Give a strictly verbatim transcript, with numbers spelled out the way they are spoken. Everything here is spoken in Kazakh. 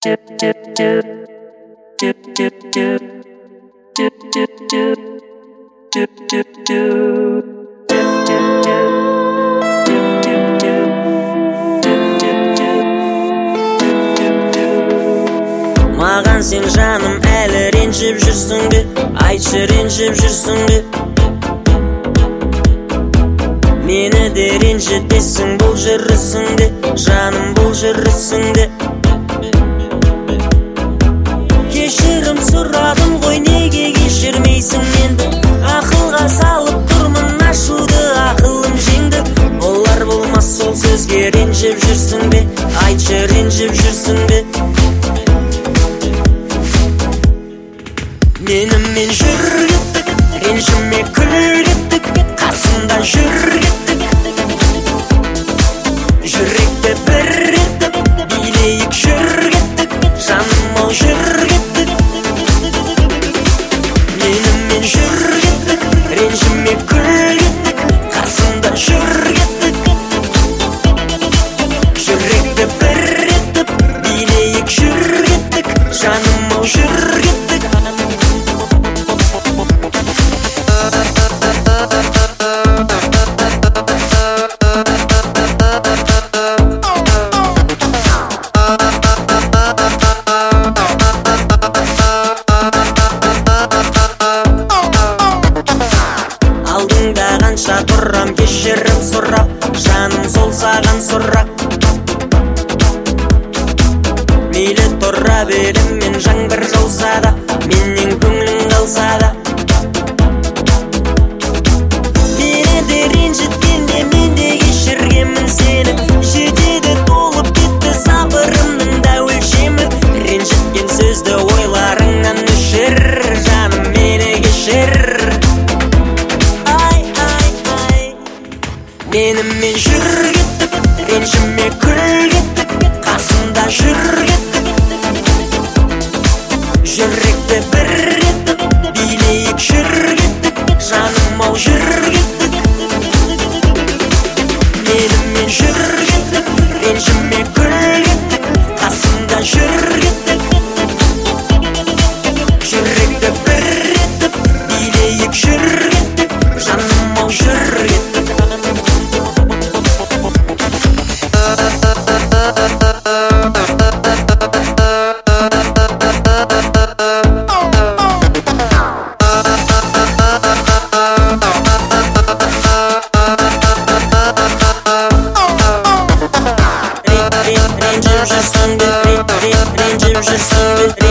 Маған сен жаным әлі ренжіп жүрсің бе? Айтшы, ренжіп жүрсің бе? Мені де ренжітесің бұл жүрісіңде, жаным бұл жүрісіңде. Кешірім сұрадым ғой, неге кешірмейсің менді? Ақылға салып тұрмын ашуды, ақылым жеңді. Олар болмас сол сөзге ренжіп жүрсің бе? Айтшы, ренжіп жүрсің бе? Менімен жүр кеттік, ренжіме күл кеттік, қасымда жүр кеттік. Жүректі бір етіп, билейік жүр кеттік, жаным ау жүр кеттік. Менімен жүр кеттік, ренжіме күл кеттік, қасымда жүр кеттік. Жүректі бір етіп, билейік жүр кеттік, жаным ау жүр кеттік. Алдыңда қанша тұрам, кешірім сұрап, жаным сол саған сұрақ. Мейлі тұра берем мен, жаңбыр жауса да, менен көңілің қалса да. Мені де ренжіткенде мен де кешіргенмін сені. Жетеді толып кетті сабырымның да өлшемі. Ренжіткен сөзді ойларыңнан өшір, жаным мені кешір. Менімен жүр кеттік, ренжіме күл кеттік, қасымда жүр кеттік. Жүректі бір етіп, билейік жүр кеттік, жаным ау жүр кеттік. Менімен жүр кеттік, ренжіме күл кеттік, қасымда жүр кеттік. Жүректі бір етіп, билейік жүр кеттік, жаным ау жүр кеттік. Ренжіп жүрсің бе? Ренжіп жүрсің бе?